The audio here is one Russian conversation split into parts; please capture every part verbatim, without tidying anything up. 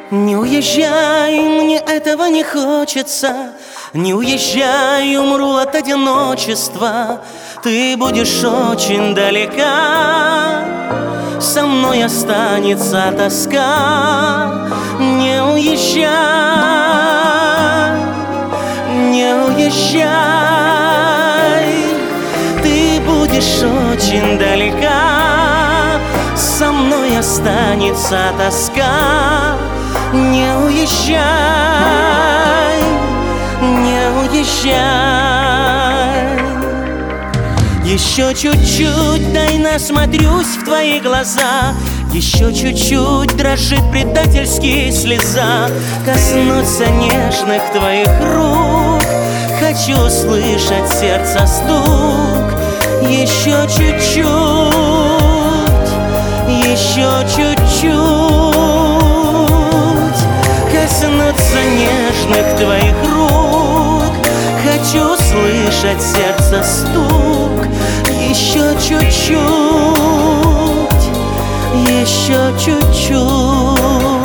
Не уезжай, мне этого не хочется. Не уезжай, умру от одиночества. Ты будешь очень далека, со мной останется тоска. Не уезжай, не уезжай. Ты будешь очень далека, со мной останется тоска. Не уезжай, не уезжай. Еще чуть-чуть, дай насмотрюсь в твои глаза. Еще чуть-чуть дрожит предательски слеза. Коснуться нежных твоих рук, хочу услышать сердце стук. Еще чуть-чуть, еще чуть-чуть. Коснуться нежных твоих рук, хочу слышать сердце стук. Еще чуть-чуть, еще чуть-чуть.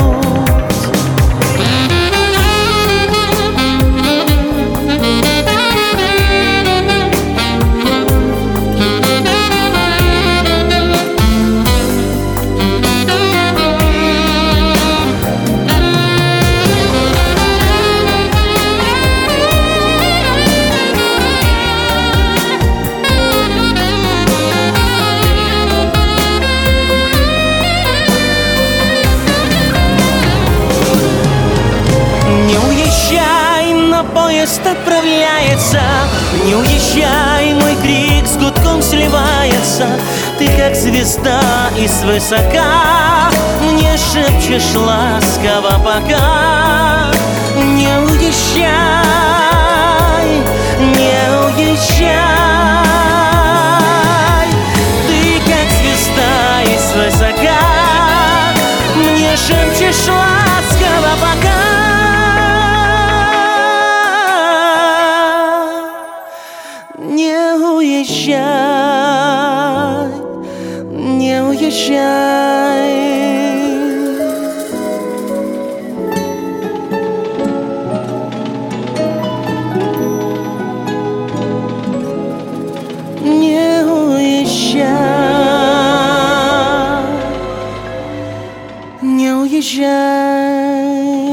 Поезд отправляется, не уезжай, мой крик с гудком сливается. Ты как звезда и свысока мне шепчешь ласково пока. Не уезжай, не уезжай. Ты как звезда и свысока мне шепчешь ласково пока. Не уезжай, не уезжай. Не уезжай, не уезжай.